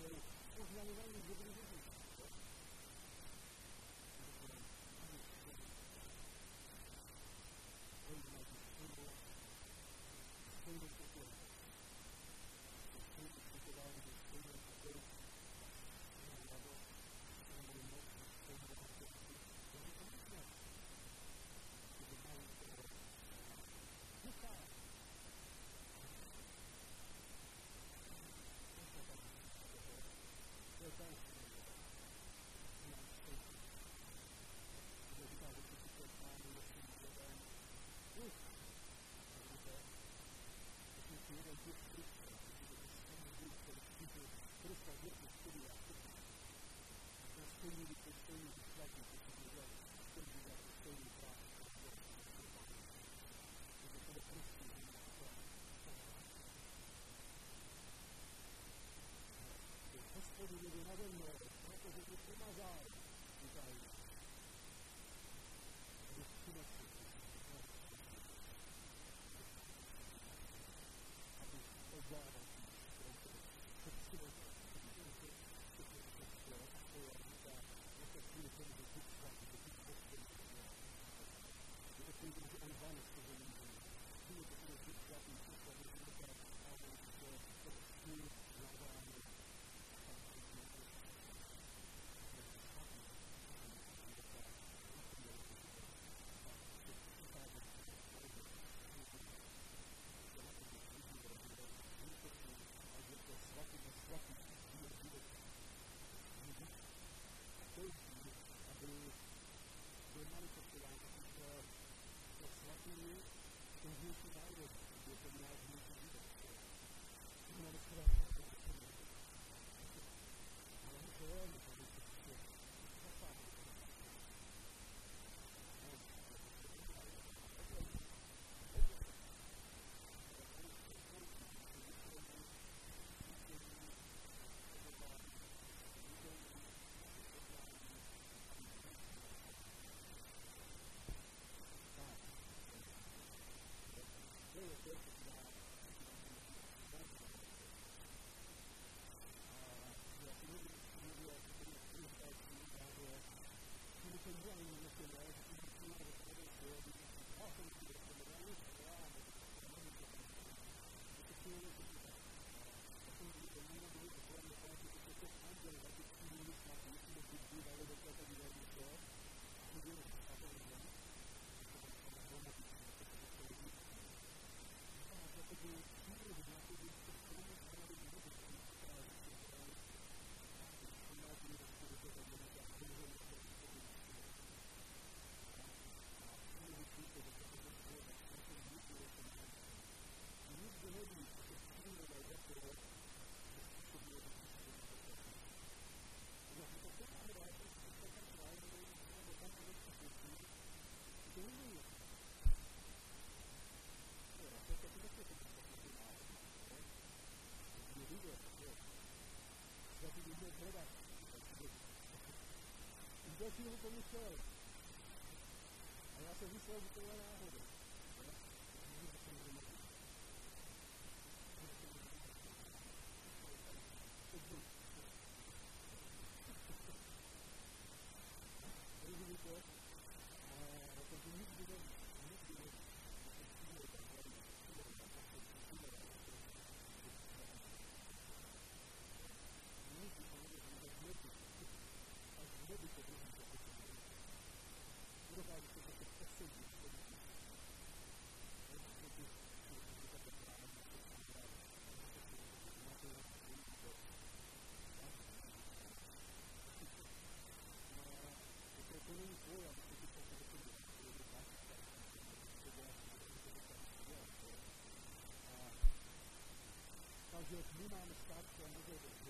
byli oznamováni dobrý lidi. Do chvíli to myslel. A já jsem myslel, že to je náhoda. Rozumíte? A takže nikdy ne. Takže my máme starší a nové verzie,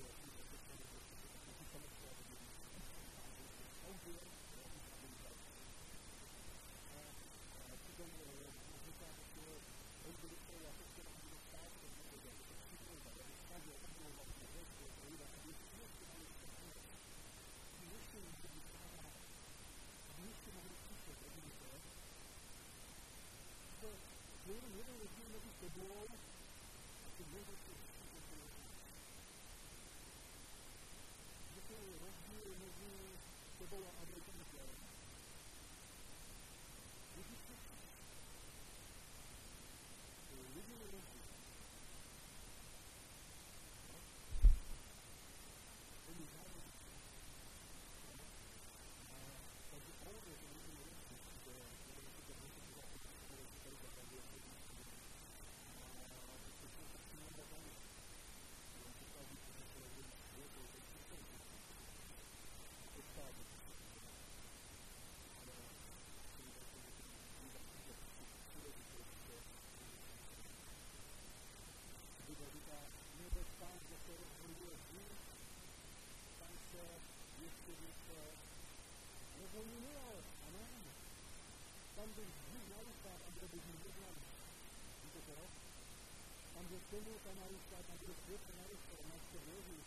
pojmenuje a nájme. Tam, kde Bůh narůstá, tam bude Bůh neznámý. Víte to? Tam, kde temnota narůstá, tam bude světlo narůstá, na to věří.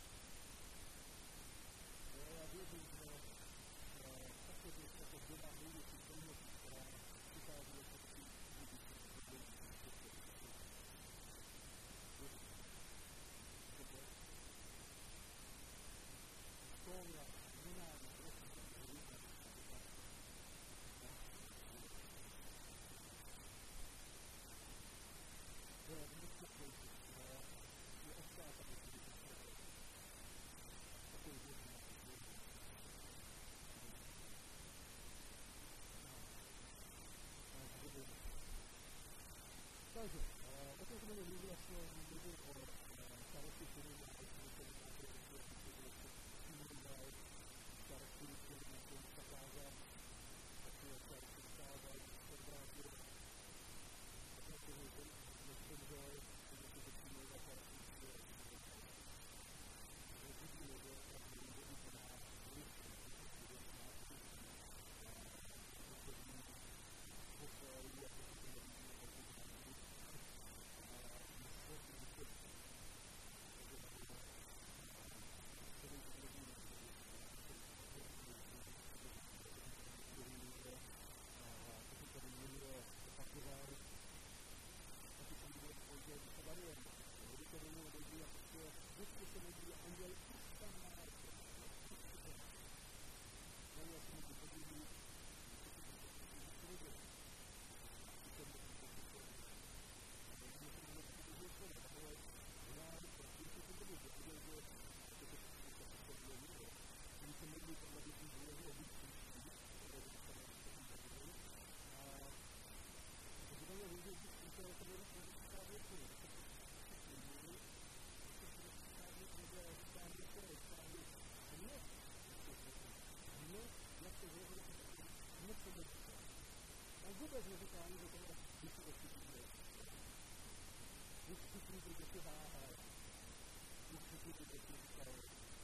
Já věřím, že takový jako dělá budoucí temnoty, která přichází jako si Soria, Minář, takže, potom jsme mluvili vlastně mluvil o starosti, který má starosti, který na tom zakázal, taky o starosti zakázal, odvrátil, potom se mluvil, že zemřel, že se začínal na starosti, že vidíme, že to má vůbec neříká ani, že to je vysvětlit. Vysvětlit, že se váhá. Vysvětlit, že se říkají.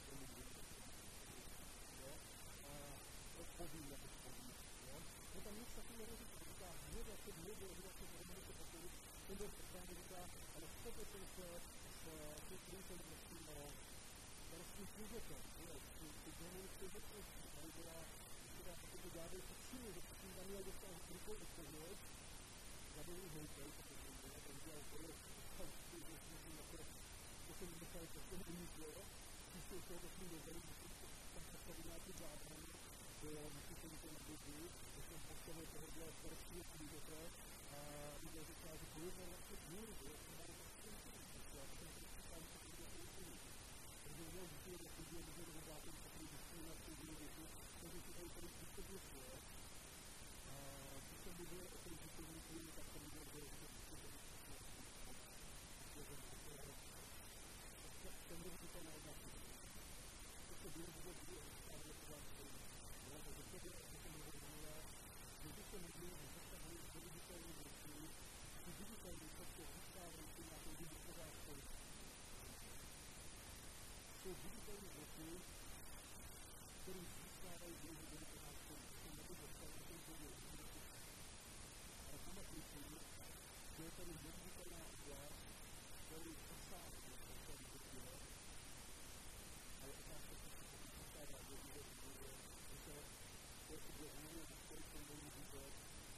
Odpovím, jak odpovím. No tam nic takového neříká. Říká, hněda se nebyl, hněda se nebyl, se pokolit. Ten byl právě říká, ale vstoupil jsem se s tím krýtem s tím služetem. Ty démony služetnosti. Tady byla protože ďábel se činil, že tím Daniel dostal rukou odpověď, ďábel je hejtej, protože ten dělal projekt, to se mi dostal, že to umítlo, zjistil se, že tím dovedl, že tam postavil nějaký zábrany, byl vyšetřený ten Biblii, že jsem postavil tohohle staršího služete a lidé říká, že pojednal vlastně dvůr, že jsem dal vlastně protože já jsem říkal, že to bude úplně. Takže měl vždycky, že lidé můžou dát ten takový vždycky na svůj věku, takže si tady tady vždycky svoje. A když jsem mluvil o tom vždycky, tak jsem mluvil, že to ten vždycky na jedna chvíli. To se bylo vždycky stále pořádku. Takže to bylo, co jsem mluvil, že když jsem mluvil, že to se bylo viditelný věcí, ty viditelný prostě vystávající na tom vidu pořádku. Jsou viditelné věci, který získávají Boží do pořádku, který nebude dostat, který bude dostat. Ale pamatujte, že je tady neviditelná oblast, který zasává do celé Biblie, ale otázka se zasává do Biblie, že to je objevuje, který se může vidět,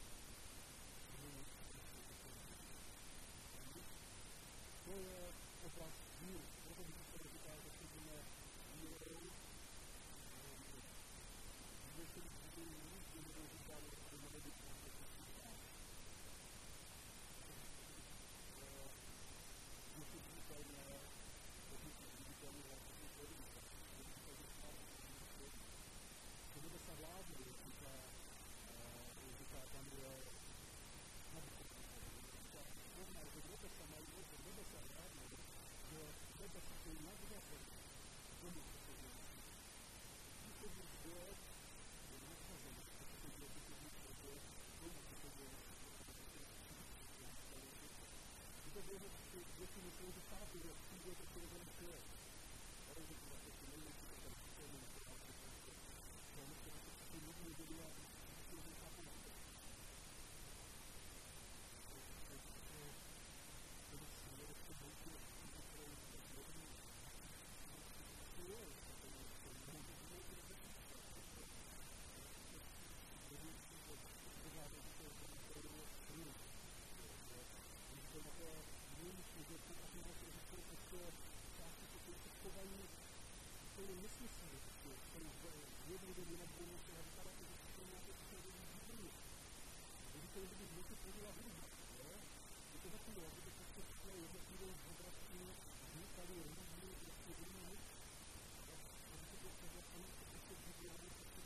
to je oblast víru, proto bych se říká, že se budeme vírou, že se budeme mít, že budeme říkat, že budeme být na to přesvědčení. Že se viditelné, pokud se viditelné, vlastně to je viditelné. Že bude se vládnout, říká tam, že možná, že kdo se mají, kdo se vládnout, že kdo se chtějí nadřadit, tomu se to dělá. Když se bude dělat, je nadřazený, když se dělá, když se dělá, tomu se to dělá. Když to bylo, že si myslel, že chápu, že přijde to přirozený svět. Ale že to vlastně nejlepší, že tam se to nejlepší, že tam se to nejlepší, úplně nesmyslný, prostě jsem v jednu dobu jinak byl musel vypadat, že to nějaké technologie výborně. Takže to je kdybych multipodila hudba, jo? Je to takové, aby to prostě takové jednotlivé obrazky vznikaly různý, prostě jiný mix. Aby to bylo takové, aby to prostě vybrali, prostě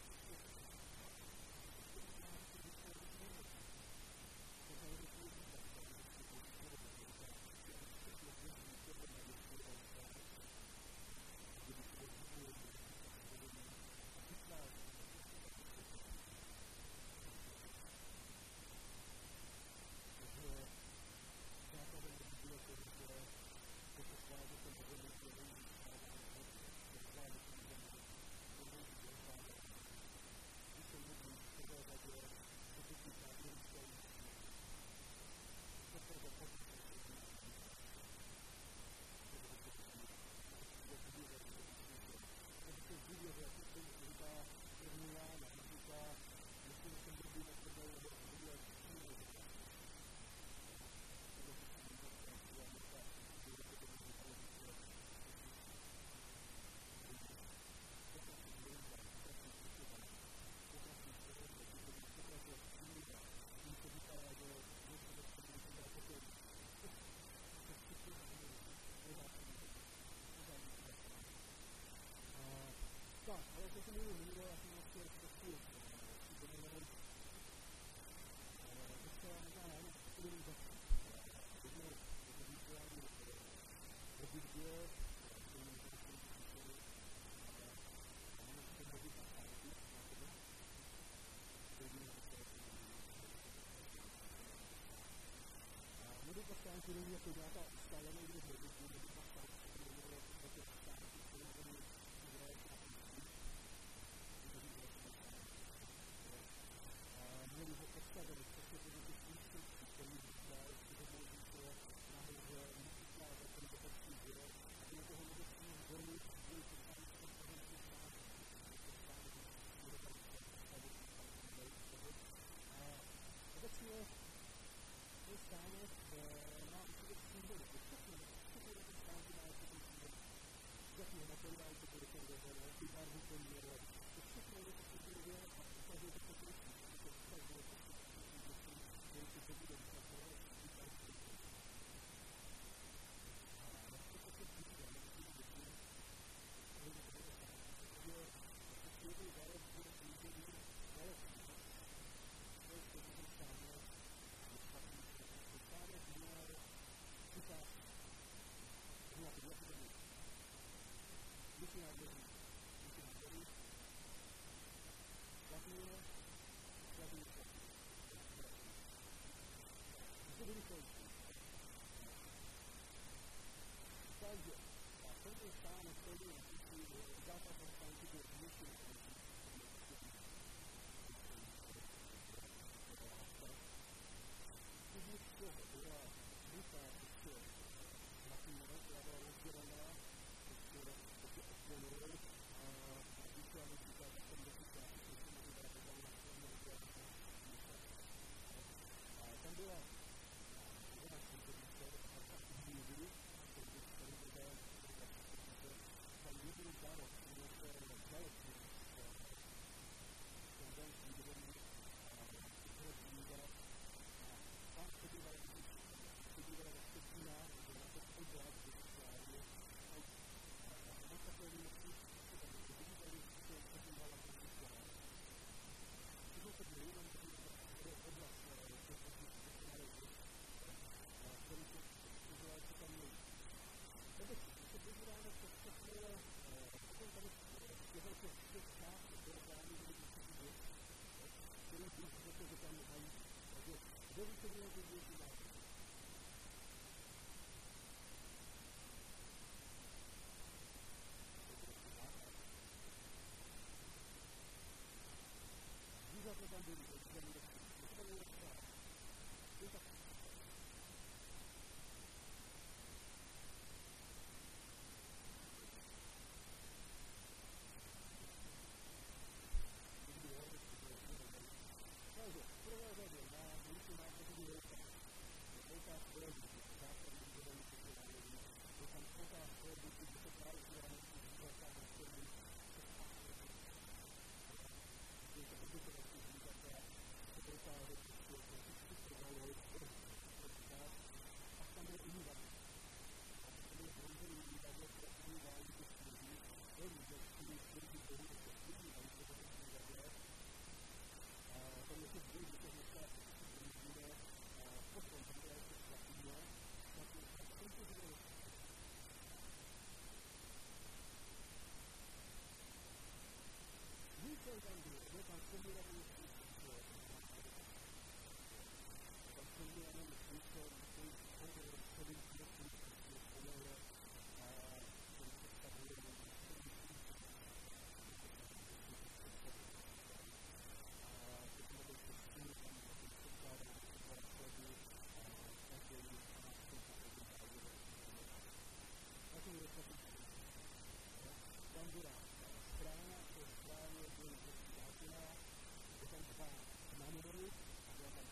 anche lui che data stava nei gruppi di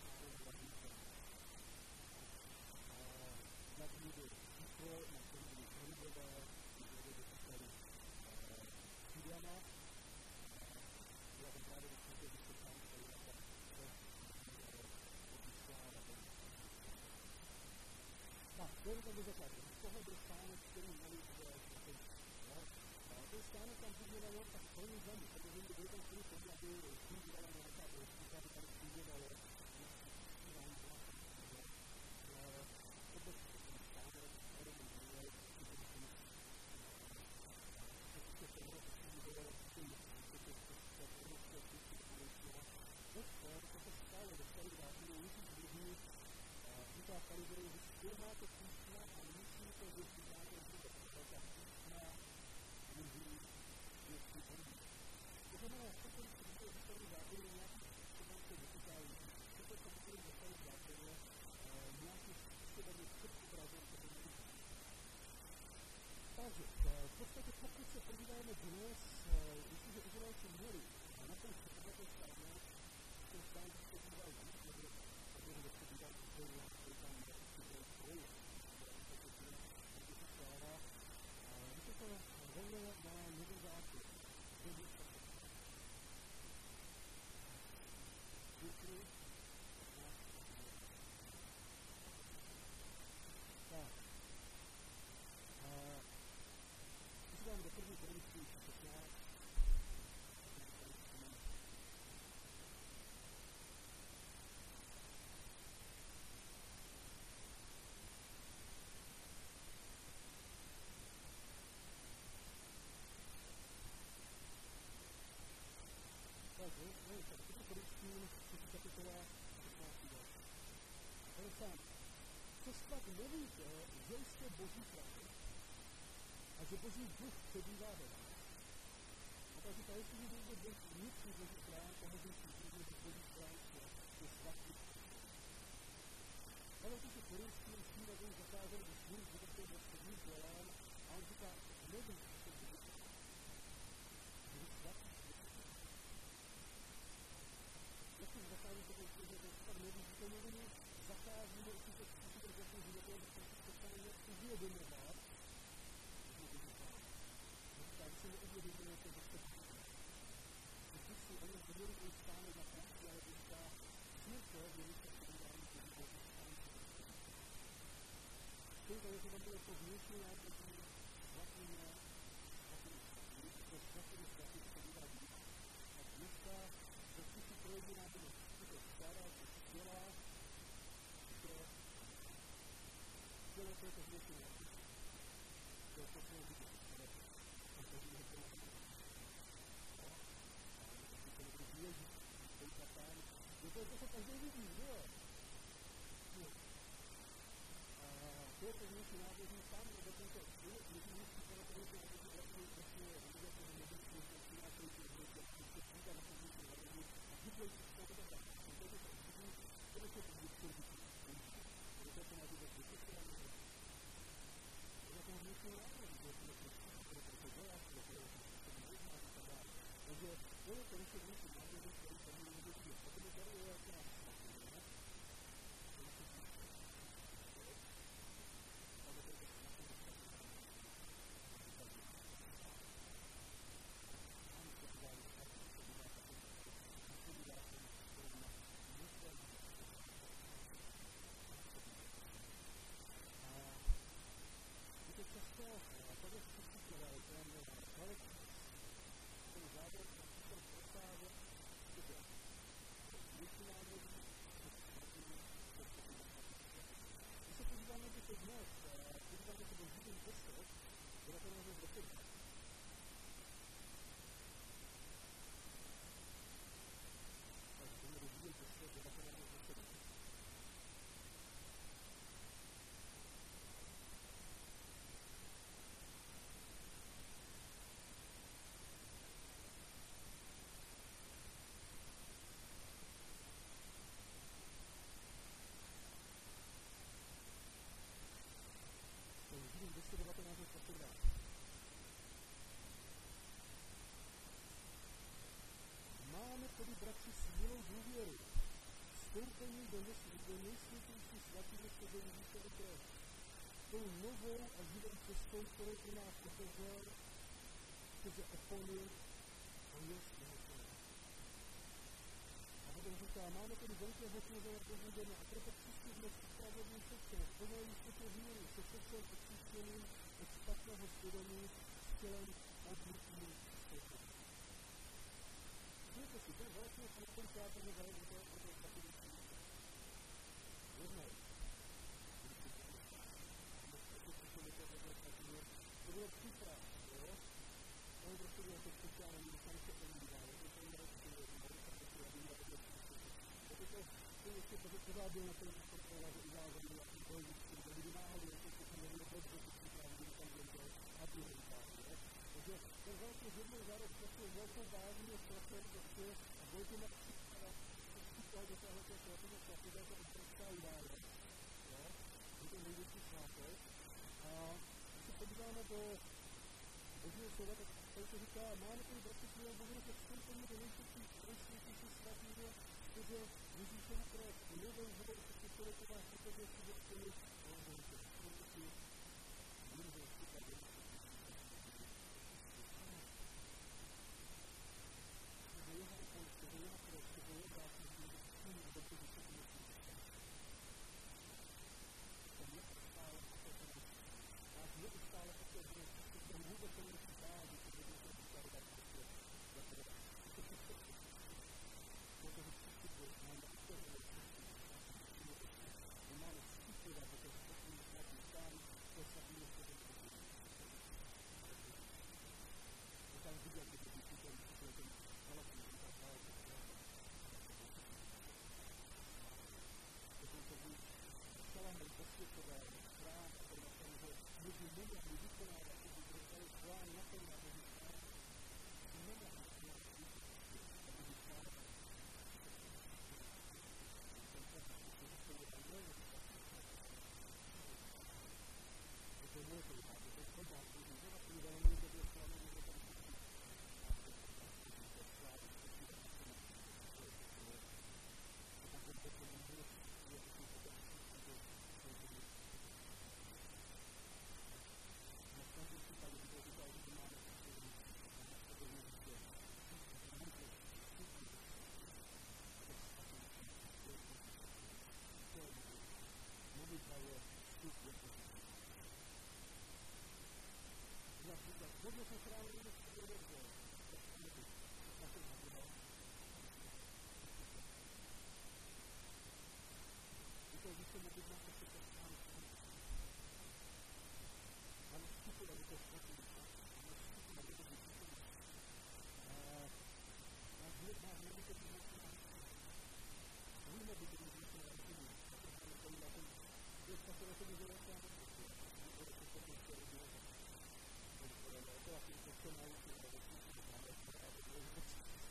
Aaron Washington. Nadmíry úkol, na tom byli Karibové, kdy do kapely Juliana. Byla tam právě určitě vysoká kvalita, se odlišila. Tak, to je do začátku. Tohle byl stánek, který měli to je stánek tam fungovalo tak plný zemi, protože byl tam celý tom, aby fungovala nějaká prostředka, aby tady fungovalo nějaký vůbec ten stánek, který měl určitě tohle fungovalo to se stalo, dostali vrátili určitý druhý, říká Karibou, že zkoumáte písma a musíte vypínáte vůbec, protože písma můžu věci hodit. To znamená, že to je dostali zákony nějakým způsobem se vypítají, že to je dostali zákony nějakým způsobem je předobrazem toho lidí. Takže, v podstatě pokud se podíváme dnes, jestliže Izraelci měli na tom předobrazem stávne, to stávne se podívají víc, nebo protože se podívají úplně, že tam je určitě projekt, kde se stává. Když se to rovne na nový zákon, nový zákon. Církvi, tak. Když se dám do první Korinský 16, takže, první Korinským, 3. kapitola, 16. verš. To je sám. Což pak nevíte, že jste Boží chrám a že Boží duch přebývá ve vás. A tak říká, jestliže bude vnitřní Boží chrám, pomožím si říct, že Boží chrám je svatý. Ale když je Korinským s tím, aby jim zakázali do svým životem do svým dělám, a on říká, nevíte, že jste Boží chrám. Že svatý. Jak se zakází to, že tak nevíte, nevím, zakázíme určitě způsob do svým životem, protože se tam neuvědomovat, tak si neuvědomujete, že jste všichni. Když si oni viděli ten stánek na práci, ale když říká, církev je více podívání, že by Boží stán se to, že tam bylo to vnitřní náboží, svatíme, vstoupení do nejsvětější svatyně skrze Ježíšovu krev. Tou novou a živou cestou, kterou pro nás otevřel skrze opony a jest jeho těla. A potom říká, máme tedy velkého kněze nad Božím a proto přistupme k spravedlný srdce, v plné jistotě víry, se srdcem očištěným od špatného svědomí, s tělem odmrtným světem. Víte si, ten vlastně kolikrát toho zajde do toho takový světa. Jednou. To bylo příprav, jo? On prostě bylo to speciální, když tam se omlívá, jo? To je to to ještě pořád byl na tom ohledu uvázaný na tom bojišti, kde kdyby náhodou jako se nebylo dobře tu přípravu, kdyby tam byl a druhý pár, jo? Takže ten velký jednou za rok prostě velkou vážný strachem prostě a velkou na příprava vstupal do tohoto svatého svatého, to je obrovská událost, jo? Je to největší svátek a když se podíváme do Božího slova, tak tady to říká, máme tady bratři svého Bohu ke vstoupení do nejsvětější svatyně skrze Ježíšovu krev, novou živou cestou, kterou to vás překazuje skrze opony a Bohu. Proto si můžeme vstupovat do skrze jeho opon, skrze jeho krev, skrze jeho dávky, skrze tím, do toho se to musí dostat. To neustále otevřené. Nás neustále otevřené, to vůbec se nemusí dát, že to bude se říkat dát prostě za to dát. To je to protože přistupuje, máme otevřené my máme vstupovat do toho spokojného svatý stán, to je svatý město do toho. To tam viděl, když je vystupuje ten malaký, ten tak dokonce byl Šalamoun posvěcoval chrám a to napsal, že lidi nemohli vykonávat, aby dostali chrám naplňovat Boží chrám, nemohli vykonávat a Boží chrám. To je moje téma, to je chodná, to je žena, který velmi dobře slavný, že tam všichni. A to je slávy, a tak ten poslední život je to potom na každém případě, kdo říkal, že máme poslední a na poslední život. Modlitba je vstup do pozice. Například, hodně se chránil, že se to dobře. Na to znamená. Víte, když se modlitba se to chránil, máme vstupovat do toho svatého místa. Máme vstupovat do toho místa. Náš život má modlitba do toho místa. Víme, že to je na východu. To je takové to může být sám prostě. To je to, co se rodilo. To je asi to, co mají si na vesnici, to máme si na vesnici.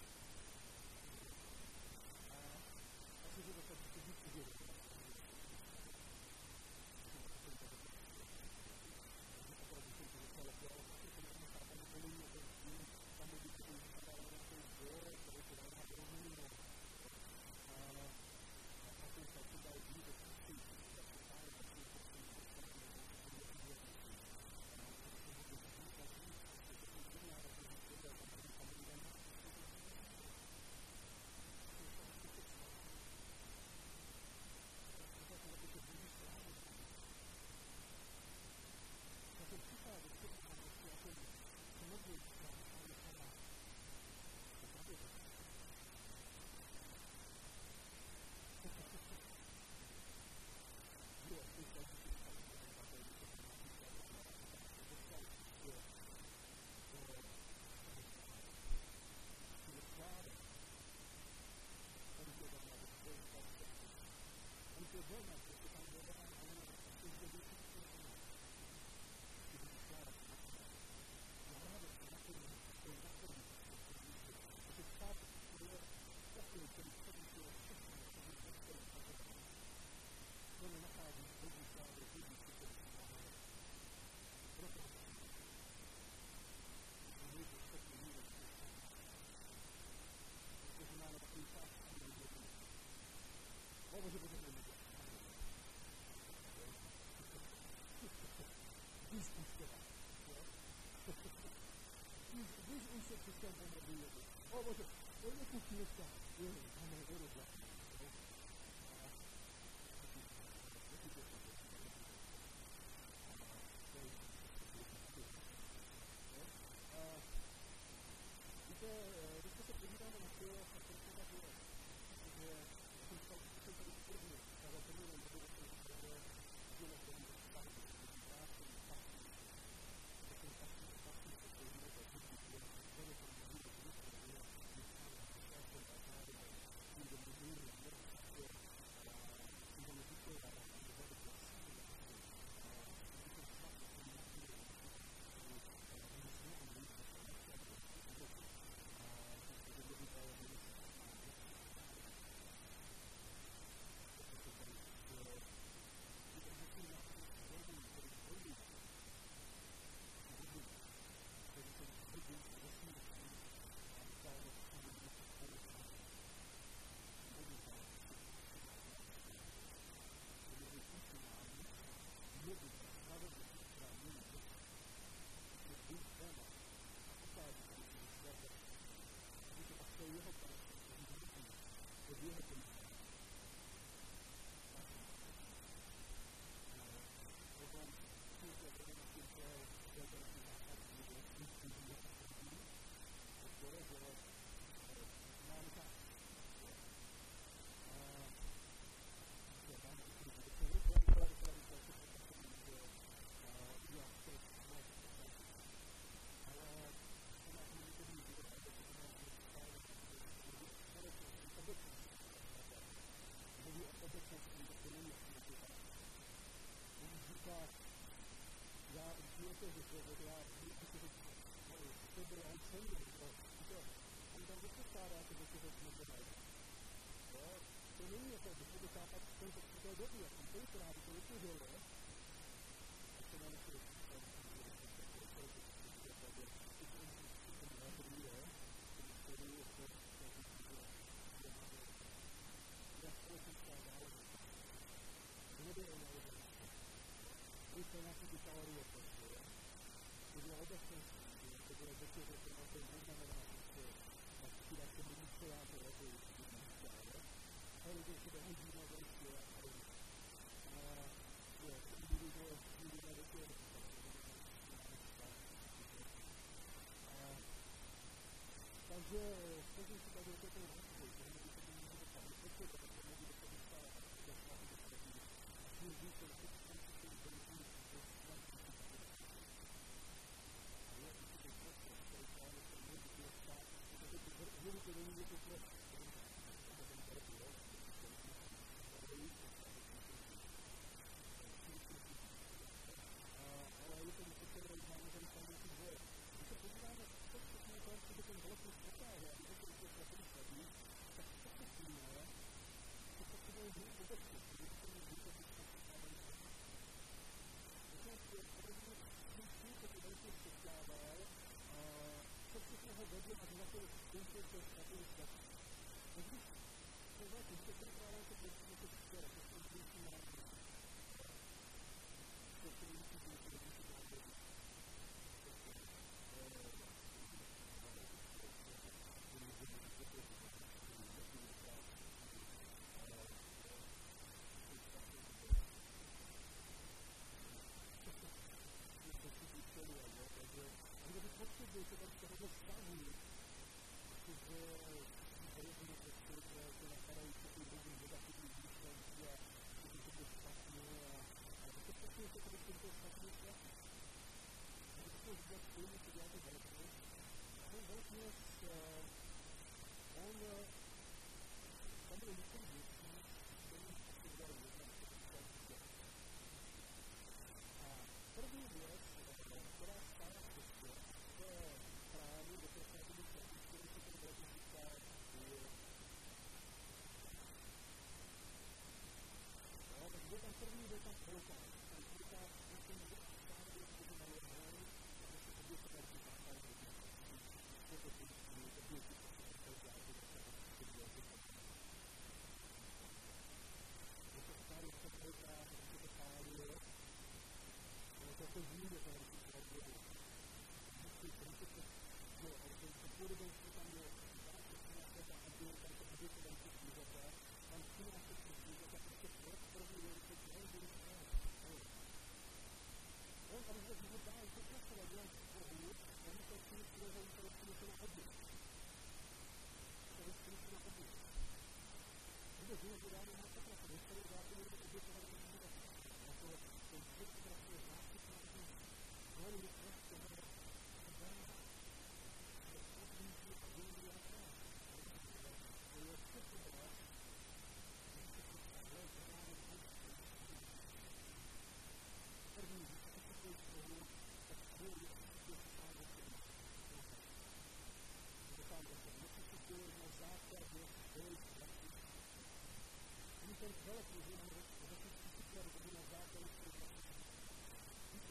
A asi to tak to vždycky dělá. Opravdu jsem to docela dělal. se křesťan pomodlí. O Bože, to je kuchyň dneska. Ano, je rozhled. Víte, když se podíváme na to, jak to třeba bylo, protože já jsem tady první, ale první nebudu to že dílo to bude stavit, práce, pasy, takový pasy, to je jiné, to je vždycky, to je to může být vystavit,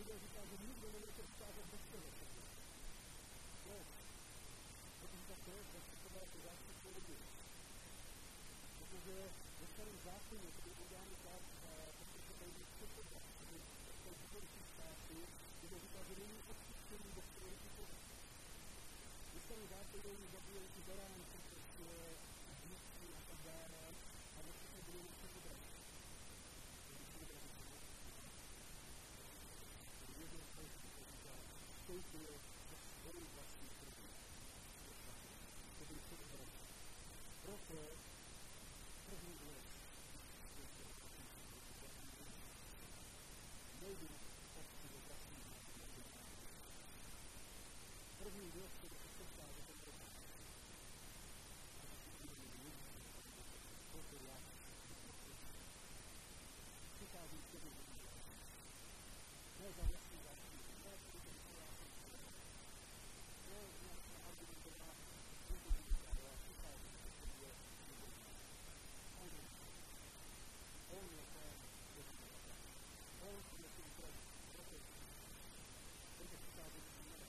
Bible říká, že nikdo nemůže ukázat bez toho. Proč? Protože ta krev zastupovala pořádku svou lidi. Protože ve starém zákoně to bylo uděláno tak, protože to tady předpoklad, že to důležitý státy, kde říká, že není odpuštění do kterých pořád. Ve starém zákoně oni zabíjeli ty beránky, prostě dívky a tak dále, a ve všechno byli jenom předpoklad. Jednou z těch, kdo říká, vstoupil do svojí vlastní krví. To byli předpoklad. Proto první věc, nejde obci do vlastní první věc, který se srdá do ten proces. Proto já přichází k tomu, ne za vlastní vlastní, ne za vlastní vlastní, ne nějaká argumentová, ale přichází k tomu, že on je ten, on je ten proces. Tento přichází k tomu,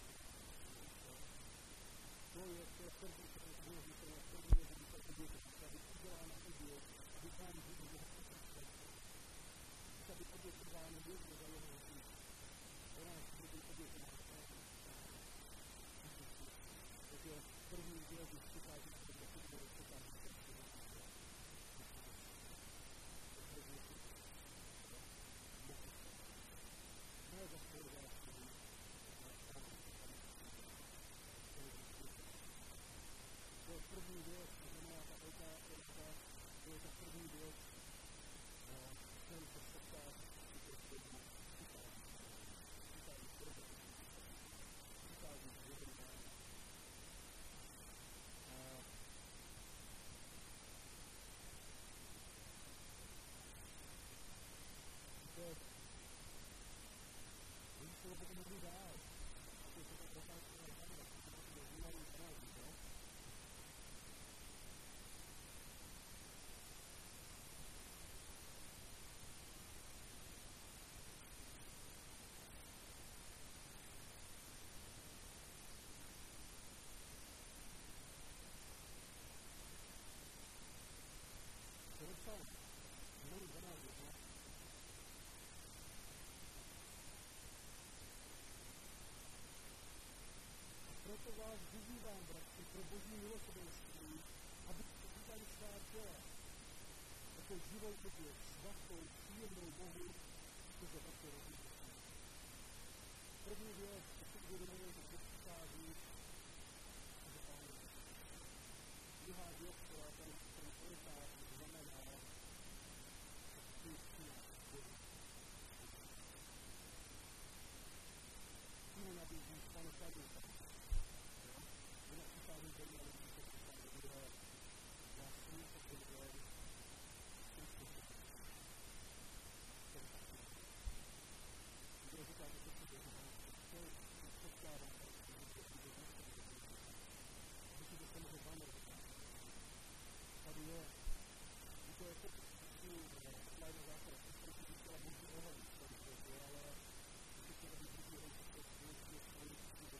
to je první, co je důležité, první je, že by se děti, aby udělána oběť, aby Pán Bůh mohl představit. Aby obětováno bylo za jeho život. Ona je obětována. Takže první věc, když přichází k tomu, že přichází k tomu, ne za svou vlastní. To je první věc, to znamená ta velká orka, to je ta první věc, jsem se setkal s tím prostředím, přichází k vědomání. Oni se potom mohli dál, a to se tam prochází na kamera, protože to vnímají kanální, ne? Proto vás vyzývám, bratři, pro Boží milosrdenství, abyste vydali svá těla jako živou oběť, svatou, příjemnou Bohu, skrze vaše rozhodnutí. První věc, co si uvědomuje, že Bůh přichází a že Pán je. Druhá věc, která tady orientář znamená, že ty přináš Bohu. Tím nabízí Pane Kadůka. Ona přichází do mě, ale když se přichází do druhé, já svým posledem, kdo říká, že to přijde, to je předkládám, že to přijde, myslím, že se může vám rozhodnout. Tady je, to je tu slajdu zákona, to si říkala Boží ohled, ale když se tady Boží ohled, to je svůj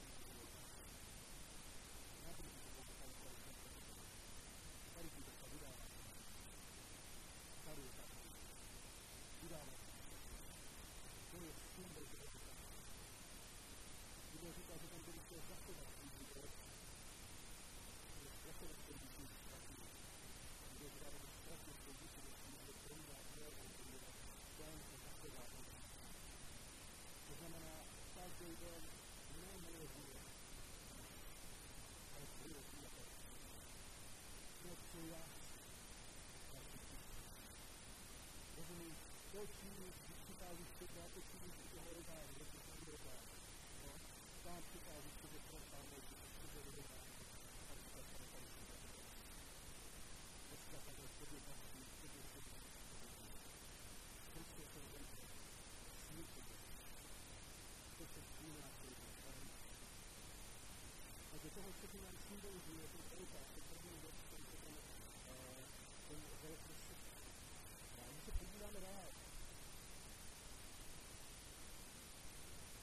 tady bude se vydává. Tady je tak. Vydává. To je symbol života. Bible říká, že tam bude se zachovat svůj život. Zachovat svůj život. Bude zdávat ztratit svůj život. Bude promívat věrou. Ten se zachová. To znamená, každý den ne moje život, ale tvůj život. Co já rozumím, to čím, když přichází z toho, to čím, když toho rodáme, že to čím rodáme. Tam přichází z toho prosáme, že to čím rodáme. A říká se tady si rodáme. Dneska tady v sobě patří, v sobě sobě. Prostě se zemře. Smířte. To se zvůná svůj. Takže toho, co by nám symbolizuje, ten oltář, ten první věc, který se tam ten velký. A když se podíváme dál,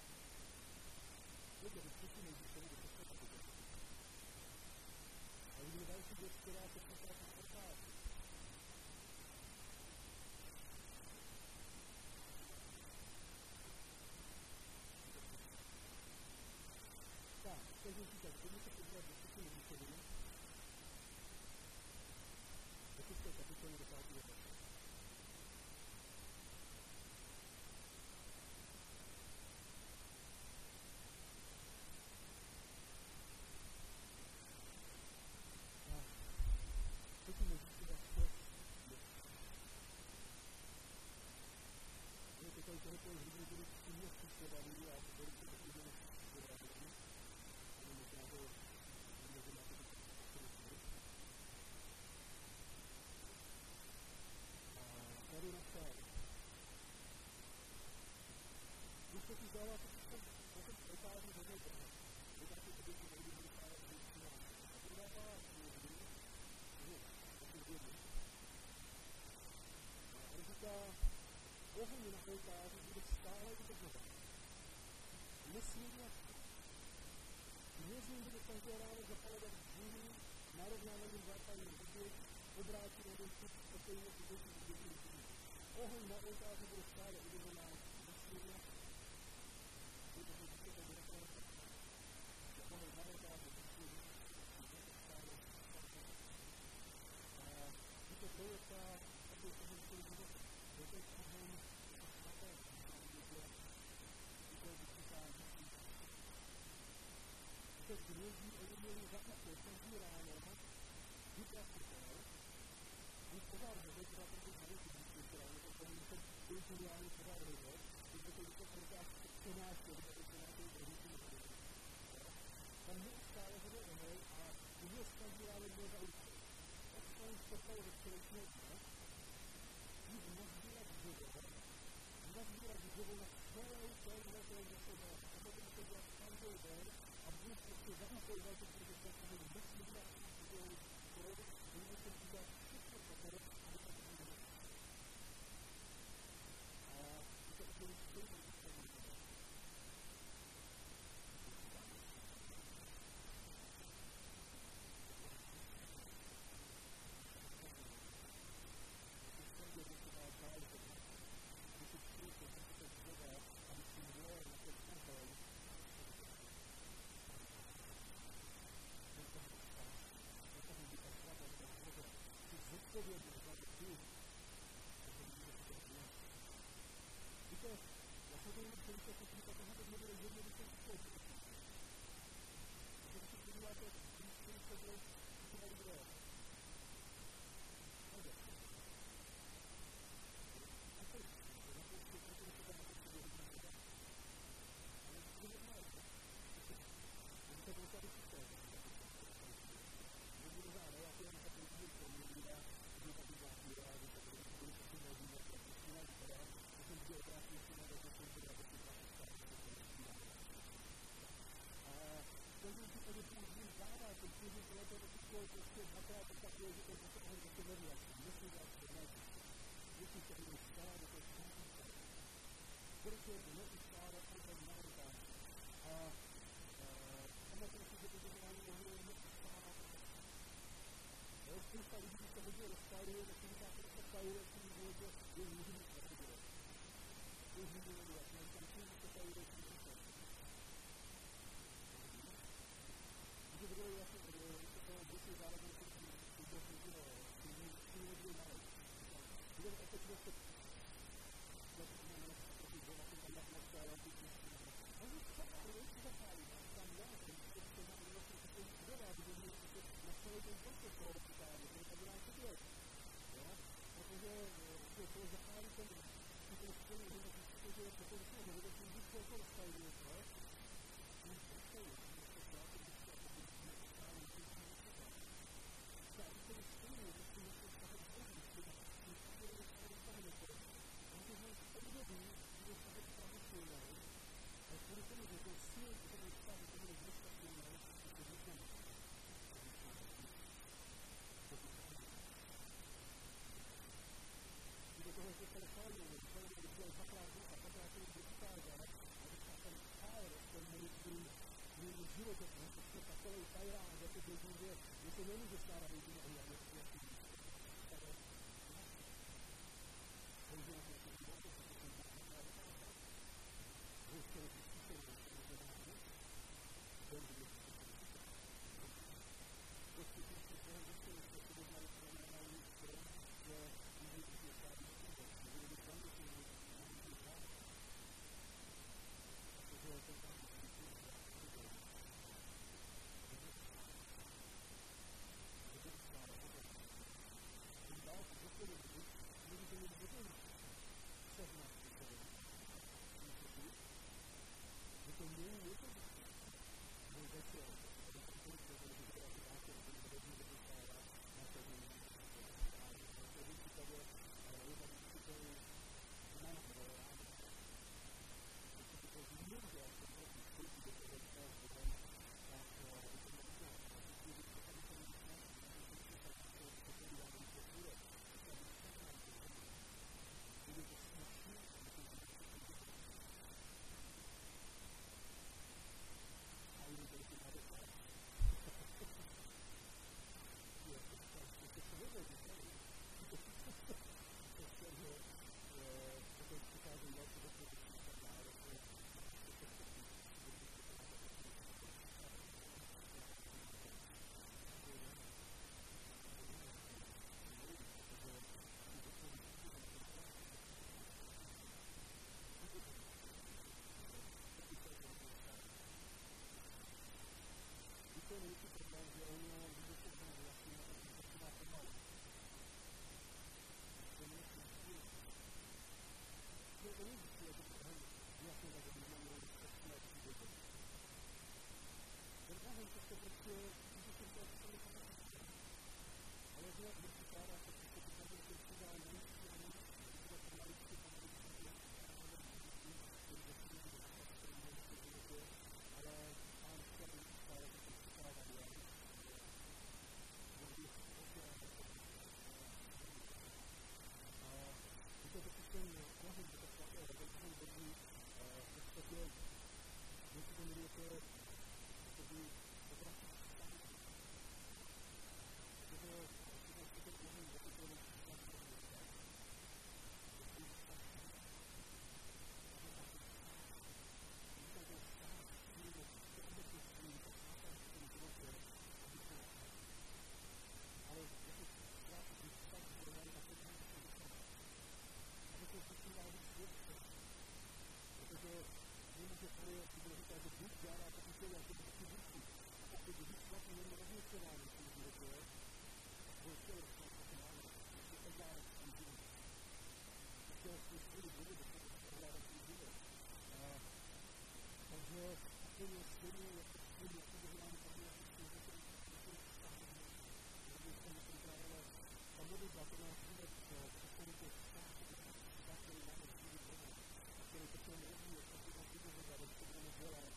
tak pojďme se podívat do třetí Mojžíšovi, do 6. kapitoly 10. verše. Třetí Mojžíšova 6. Tady tohoto je hodně budu přímě příkladami a to velice takovými příkladami. Ale možná to máte a tady napsal. Když se ti dává, to jsem potom otází hodně toho. Vy taky oběti nejde do stále příčina. A to dává někdy, taky vědí. A on říká, oheň na oltáři bude stále udržovat. Nesmírně vězním bude každé ráno zapalovat džíny, narovnávaným zápalným oběť, obrátí na den před spokojně obětí obětí lidí. Oheň na oltáři bude stále udržovat. Nesmírně bude to vždycky to bude že oheň na oltáři nesmírně bude stále udržovat. A víte, to je ta takový oheň celý život. To je ten oheň svaté, to je vychytání. To kněží měli za úkol každý ráno vyprat pytel, oni pořád hodit, teda protože hlavně ty dítě, ale to tomu se kulturální pořád hodit, protože to je to pořád přenáštěl, nebo přenáštěl druhý hodit. Tam neustále hodil oheň a kněž každý ráno měl za úkol. Tak se tam stopal ve včerejšího dne, jít nazbírat dřevo na celou tenhle zasedal. A potom to dělat každý den a Bůh prostě zaúkoloval to, protože se tam nesmírně udělal krok, že musím udělat všechno pro to, aby to bylo. A to je úplně stejné, když to bude. Víte, já se tomu chtěli se počítat, tohle nebude jednoduché způsob. Protože když se podíváte, když se budou počítat lidé. Nejde. A to je naprosto, protože se tam naprosto vyhodí. Ale to je normální. Oni se budou tady chytat. Nebudu znát, já si jenom takový díl, který lidé, kdy taky zápíra, kdy se budou taky nový, jak to přesně vypadá. Jsem viděl krásně, že na to jsem viděl, že jsem krásně stále. A v každém případě Bůh dává, ten Bůh tohleto dotyčkou prostě dvakrát opakuje, že ten prostě oheň zase nevlastí. Nesmí dát se nevlastí. Jestli se budou stále do toho stále. Protože je neustále oheň na oltáři. A pamatuju si, že to znamená oheň neustále. Spousta lidí, když se hodně rozpáluje, tak si říká, že se rozpáluje, že je můžeme už nebylo, jak mám tam tím, že to tady jde tím způsobem. Když to bylo jasně, že to děti zároveň se tím nebylo malé. Když to opět bylo se jak to znamená, že to vlastně tam nastále ty kněžky. A že to zapálí, tam já, když to znamená, že to je skvělá, když to na celý ten proces toho rozpítání, to je tam nám chybět. Protože to zapálí ten to skvělý, že to protože je to všechno, že to vždy se to rozpáluje, to je skvělý, že to dělá, to vždycky a to vždycky neustále vždycky neustále. To je úplně stejné, že si něco stavět boží, že si stavět rozpáluje to. A to je období, že stavět pravdu silnou, a kvůli tomu, že to síl, že to staví, to bude zvrsta silnou, to se vykoná. Do toho se to rozpáluje, že to je dělat dvakrát roka, dvakrát to je ukázat, a když se tam stále ten můj život, že to celou tajrá, že to běží, že to nemůže stále být jiného, jak to je. Takže, bohužel na to život, to se to má ukázat. Bohužel to je zkušený, že to je dobrý. prostě můžete to sami kapacitně. Ale jak když přikládá se prostě vypadá, že se dá nejistý a nejistý, když to maličky pomaličky, který začíná být ale pán chtěl být stále taky přikládá diáři. Víte, to ten oheň, to svaté, velký bodní, v podstatě, když to milujete, tedy opravdu stavit. Protože vlastně ten oheň, to je náš život. Protože nemůže tady, když říká, že Bůh dělá pokusil jako vždycky vůdci. A pokud Bůh svatý jen rozlišování v tom životě, byl chtěl rozlišování, ještě ovládat svůj život. Chtěl svůj svůj život, ovládat svůj život. Takže úplně stejně, jako svůj rozlišování, tak je svůj život, který vztahuje. Když jsem připravil ta modlitba, to náš život, přesně to vztah, který máme v životě, který potřebujeme rozvíjet, pokud nás budeme hledat, co budeme dělat.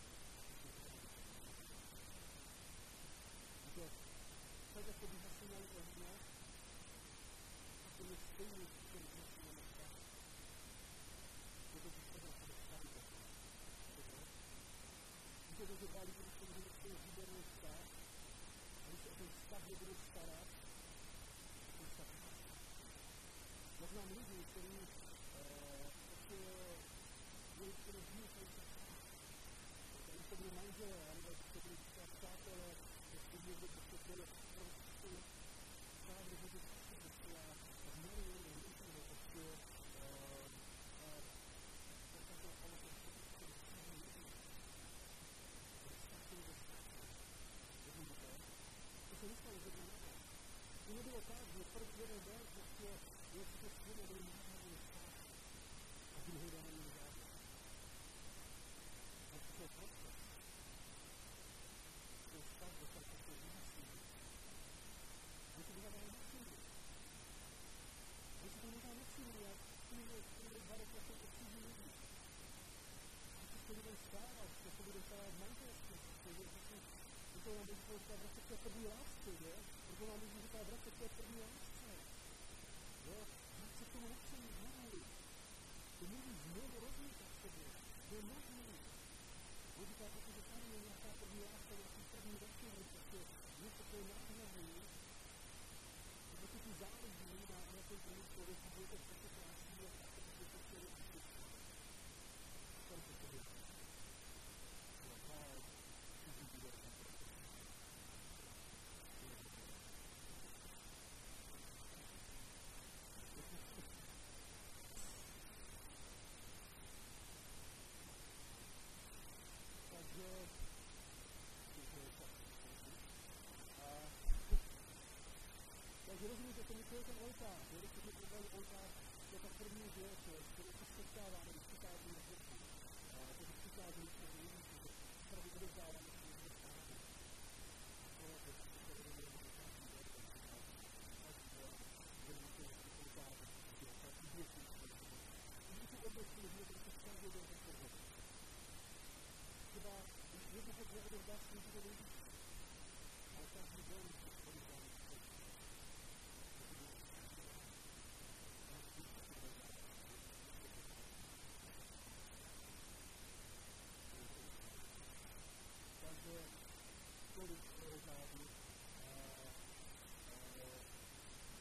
Víte, tak jako by zasunali ohně, tak to je stejný způsob, že zasuneme vztah. Je to když se na sebe stavíte. Víte, že dva lidi, když můžeme k tomu výborný vztah, a když se o ten vztah nebudu starat, to je vztah. Já znám lidi, kteří byli k tomu vnímají se vztah. Když to byli manželé, nebo to byli přátelé, když někdo prostě byl prostě právě bude prostě a miluje lidí, prostě a to ale to prostě přijde lidi. To je vztah, který je vztah. Rozumíte? To se nestalo ze dne na den. To nebylo tak, že první jeden den prostě je si to svůj byl nádherný vztah a druhý den neměl žádný. A to je proces. To je vztah, že se prostě vyhasí. Vy si to možná nevšimli. Vy si to možná nevšimli a chvíli 2 roky jsou obtížní lidi. Když se lidem stává, když se lidem stává v manželství, proto nám Bůh říká, vracet k té první lásce, že? Proto nám Bůh říká, vracet k té první lásce. Jo? Víc se k tomu nechceme znovu. To mluví znovu rozmítat sebe. To je možný. On říká, protože tady je nějaká první láska, nějaký první večer, prostě něco, co je nádherný, protože ti záleží na tom první člověku, bude to prostě krásný, a to prostě to chtěli asi. Tam se to vypadá. Takže rozumíte, to je ten oltář, když se připravili oltář, to je ta první věc, kterou se setkáváme, když přicházíme k Bohu. Když přicházíme k